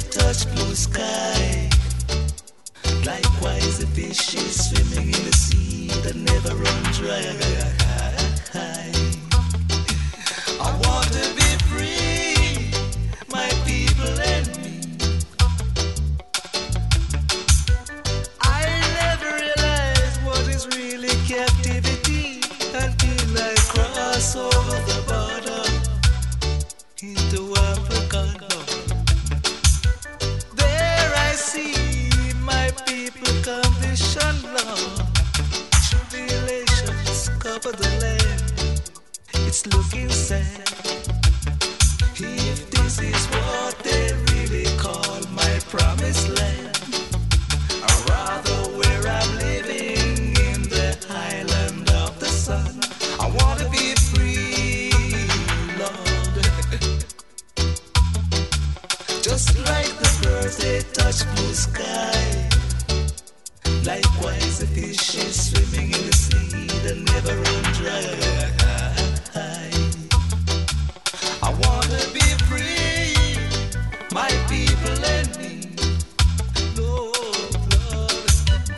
touch blue sky. Likewise, the fish is swimming in the sea that never run dry. I want to be free, my people and me. I never realized what is really captivity until I cross over the border into Africa. There I see my people condition law. Tribulations cover the land. It's looking sad. If this is what they really call my promised land, or rather where I'm living in the island of the sun, I want to be free, Lord. Just like the birds, they touch blue sky. Likewise, the fish is swimming in the sea that never run dry. I wanna be free, my people and me. Lord, Lord.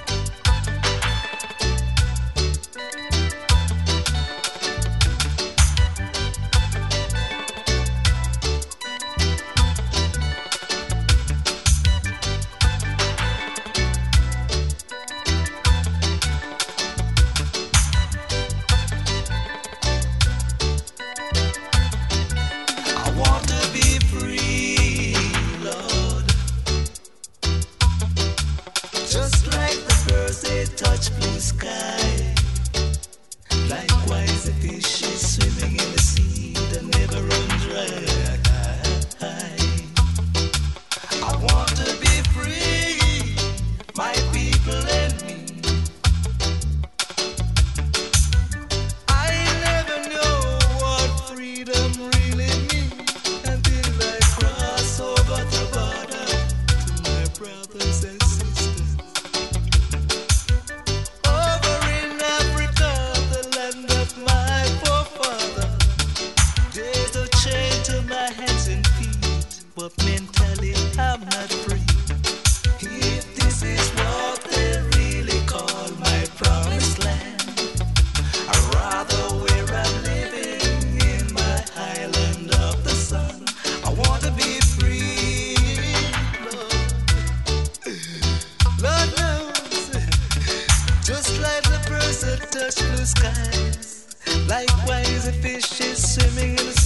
I want to be free, Lord. Just like the birds, they touch blue sky. Likewise, the fish is swimming in the sea that never run dry. I want to be free, my people and me. I never know what freedom really means until I cross over the border to my brothers and sisters. Over in Africa, the land of my forefather, there's a chain to my hands and feet, but mentally I'm not free. If this is what they really call my promised land, or rather where I'm living in my island of the sun, I want to be free, Lord. Lord knows, just like the birds that touch blue skies, likewise the fish is swimming in the